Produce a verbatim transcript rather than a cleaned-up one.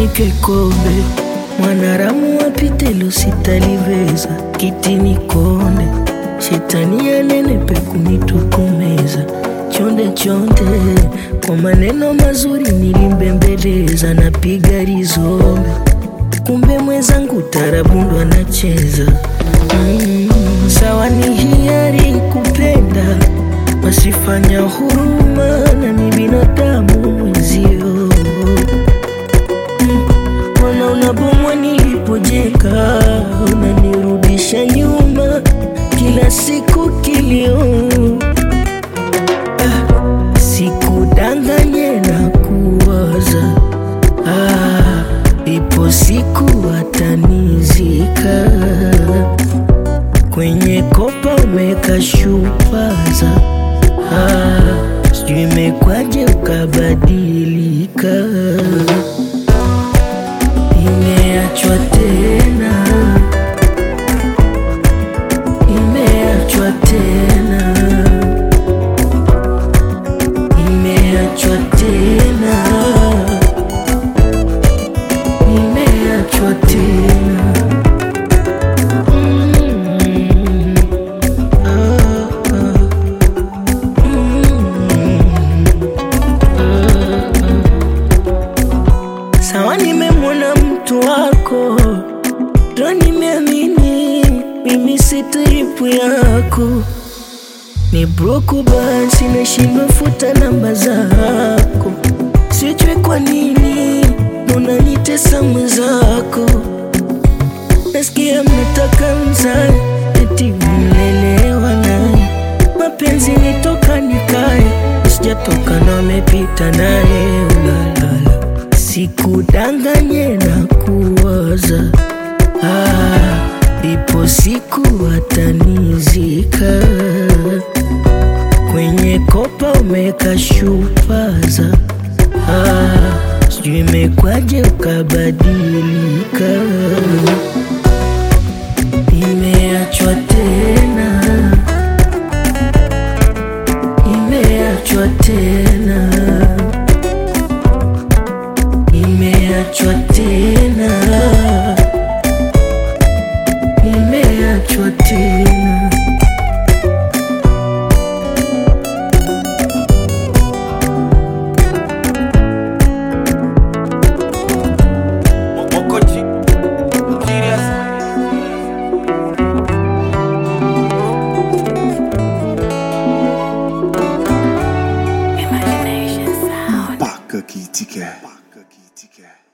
nishike kombe, mwanaramu wapite lusitaliveza, kitini konde, shetani anenepe kunitokomeza. Chonde chonde, kwa maneno mazuri nilimbembeleza, napiga rizombe, kumbe mwenzangu tarabundu anacheza. mm, Sawa ni hiari kupenda, wasifanya huruma, na ni binadamu mwenzio. Wana unabomwa nilipojeka, unanirudisha nyuma, kila siku kilio. ah, Sikudanganye na kuwaza, ah, ipo siku watanizika, kwenye kopa umeka shupaza. ah, Sijui imekwaje ukabadilika. Imeachwa tena, imeachwa tena, imeachwa tena, imeachwa tena. Mm, ah, ah, mm, ah, ah. Sawa nimemwona mtu wako, ndo nimeamini mimi si type yako. Ni broke basi nashindwa futa namba zako, sijui kwa nini unanitesa mwenzako. Nasikia mnataka mzae, eti mlelewa naye, mapenzi nitoka nikae, sijatoka na mepita naye. Ulalala, sikudanganye na kuwaza, ah, ipo siku watanizika, kwenye kopa umeka shupaza. ah, Sijui imekwaje ukabadilika. Imeachwa tena, imeachwa tena, imeachwa tena, imeachwa tena. Paka Kitty Cat. Paka Kitty Cat.